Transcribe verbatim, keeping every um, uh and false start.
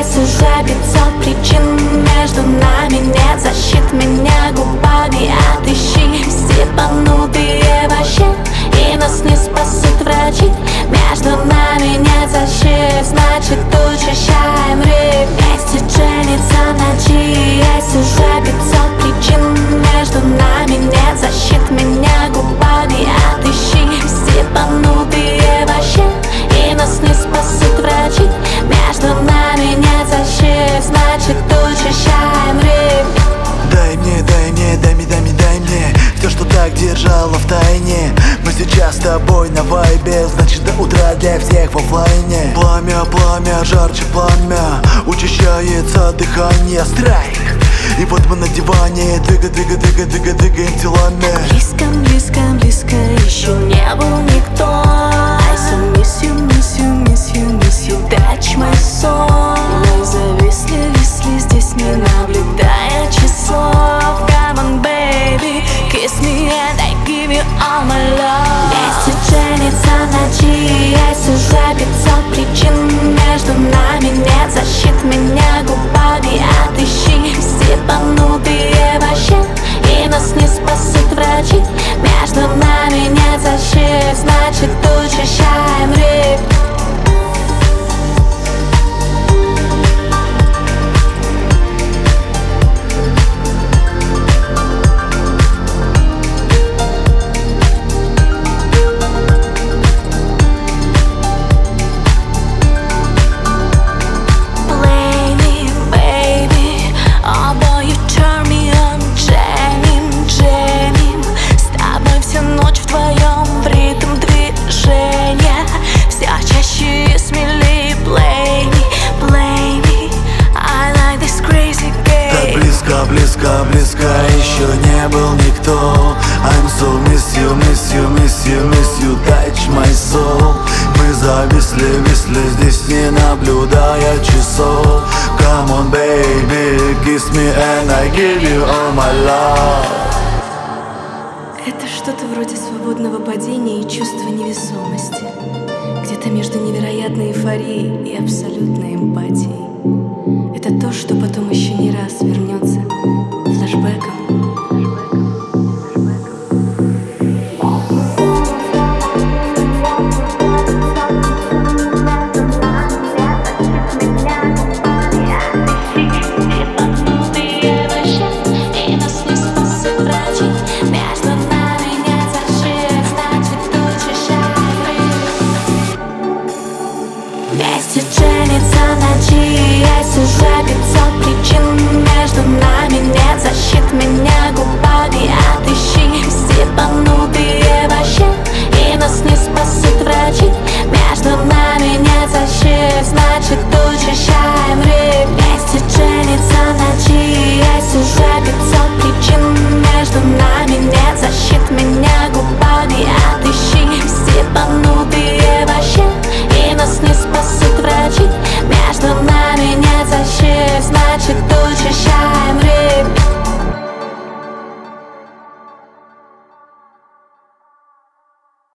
есть уже пятьсот причин. Между нами нет защит, меня губами отыщи. Степанутые вообще, и нас не спасут врачи. Между нами нет защит, значит учащаем ритм. Вместе жениться ночи, есть уже пятьсот причин. Между нами нет защит, меня губами отыщи. Степанутые вообще, и нас не спасут врачи. Между нами нет защит, значит учащаем ритм. Дай мне, дай мне, дай мне, дай мне, дай мне все, что так держала в тайне. Мы сейчас с тобой на вайбе, значит до утра для всех в оффлайне. Пламя, пламя, жарче пламя, учащается дыхание, страйк. И вот мы на диване, двигай, двигай, двигай, двигай, двигаем телами. Близко, близко, близко еще не был никто. I so miss you, miss you, miss you, miss you, touch my soul. Мы зависли, висли здесь, не наблюдая часов. Come on, baby, kiss me and I give you all my love. Вместе жениться ночи, есть уже пятьсот причин. Между нами нет защит, меня губами отыщи. Степанутые вообще, и нас не спасут врачи. Между нами нет защит, значит учащаем ритм. Близко, близко, еще не был никто. I'm so miss you, miss you, miss you, miss you, touch my soul. Мы зависли, висли здесь, не наблюдая часов. Come on, baby, kiss me and I give you all my love. Это что-то вроде свободного падения и чувства невесомости. Где-то между невероятной эйфорией и абсолютной эмпатией. Это то, что потом еще не раз вернется флэшбэком.